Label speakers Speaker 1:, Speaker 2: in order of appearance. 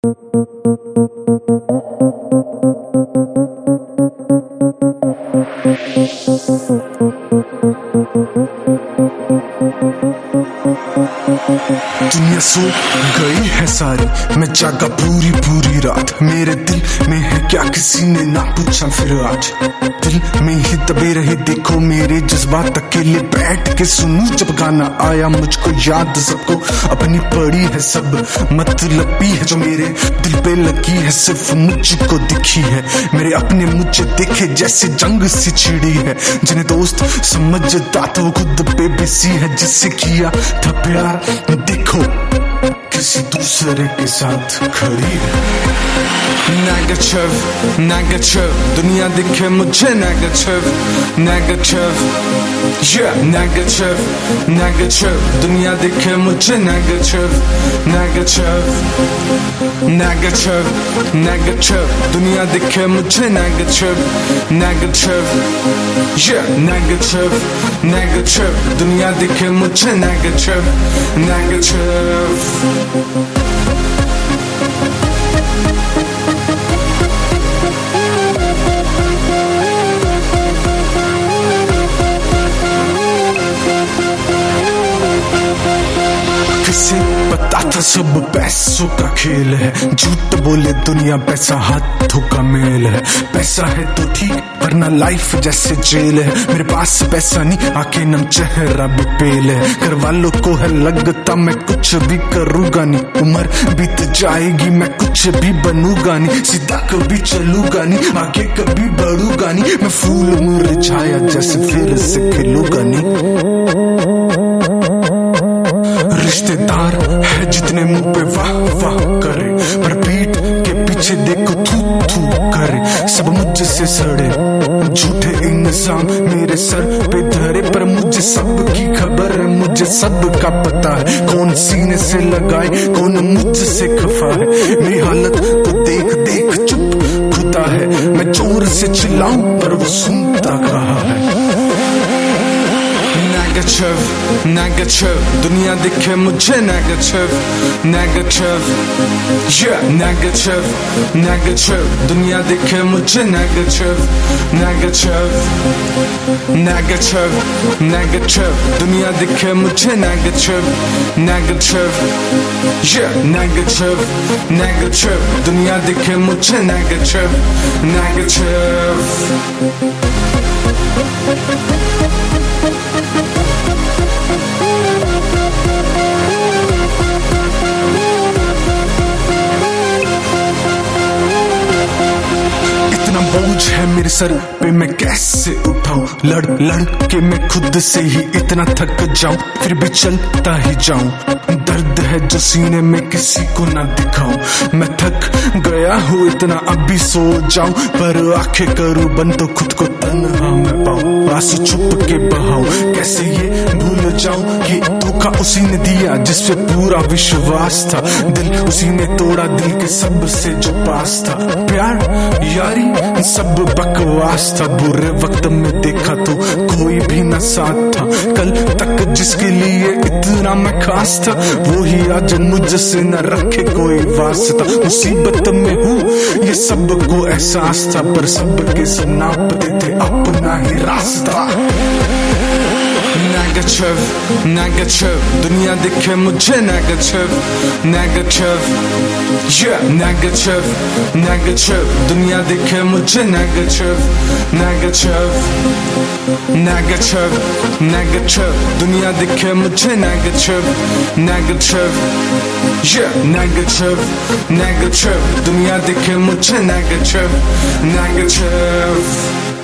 Speaker 1: दुनिया सो गई है सारी, मैं जागा पूरी पूरी रात। मेरे दिल में है क्या किसी ने ना पूछा फिर आज। दिल में ही दबे रहे देखो मेरे जज्बात, अकेले बैठ के सुनूं जब गाना आया मुझको याद। सबको अपनी पड़ी है, सब मतलबी है, जो मेरे दिल पे लगी है सिर्फ मुझको दिखी है। मेरे अपने मुझे देखे जैसे जंग सी छिड़ी है। जिन्हें दोस्त समझता था वो खुद पे बेसी है। जिससे किया था प्यार देखो किसी दूसरे के साथ खड़ी है।
Speaker 2: Negative, negative, दुनिया दिखे मुझे negative, negative, yeah, negative, negative, दुनिया दिखे मुझे negative, negative, negative, negative, दुनिया दिखे मुझे negative, negative, yeah, negative, negative, दुनिया दिखे मुझे negative, negative।
Speaker 1: किसे पता था सब पैसों का खेल है, झूठ बोले दुनिया पैसा हाथों का मेल है। पैसा है तो ठीक वरना लाइफ जैसे जेल है। मेरे पास पैसा नहीं आके नम चेहरा भी पेल है। घर वालों को है लगता मैं कुछ भी करूँगा नहीं। उम्र बीत जाएगी मैं कुछ भी बनूंगा नहीं। सीधा कभी चलूंगा नहीं, आगे कभी बढ़ूंगा नहीं। मैं फूल मुरझाया जैसे फिर से खिलूंगा नहीं। रिश्तेदार है जितने मुंह पे वाह वाह करे, पर पीठ के पीछे देखो थू थू करे। सब मुझसे सड़े झूठे इंसान मेरे सर पे धरे, पर मुझे सब की खबर है, मुझे सब का पता है। कौन सीने से लगाए कौन मुझसे खफा है। मेरी हालत को देख देख चुप खुदा है। मैं जोर से चिल्लाऊं पर वो सुनता कहा है।
Speaker 2: Negative, negative, दुनिया दिखे मुझे negative, negative, yeah, negative, negative, दुनिया दिखे मुझे negative, negative, negative, negative, दुनिया दिखे मुझे negative, negative, yeah, negative, negative, दुनिया दिखे मुझे negative, negative।
Speaker 1: इतना बोझ है मेरे सर पे मैं कैसे उठाऊं। लड़ लड़ के मैं खुद से ही इतना थक जाऊं, फिर भी चलता ही जाऊं। दर्द है जो सीने में किसी को ना दिखाऊं। मैं थक गया हूँ इतना अभी सो जाऊं, पर आंखें करूं बंद तो खुद को तन्हा मैं पाऊं। आंसू छुप के बहाऊं, कैसे ये भूल जाऊं कि धोखा उसी ने दिया जिस पे पूरा विश्वास था। दिल उसी ने तोड़ा दिल के सबसे जो पास था। प्यार यारी सब बकवास था। बुरे वक्त में देखा तो कोई भी न साथ था। कल तक जिसके लिए इतना मैं खास था, वो ही आज मुझसे न रखे कोई वास्ता। मुसीबत में हूँ ये सबको एहसास था, पर सबके सब नापते थे अपना ही रास्ता।
Speaker 2: Negative, negative, दुनिया दिखे मुझे negative, negative, yeah, negative, negative, दुनिया दिखे मुझे negative, negative, negative, negative, दुनिया दिखे मुझे negative, negative, yeah, negative, negative, दुनिया दिखे मुझे negative, negative।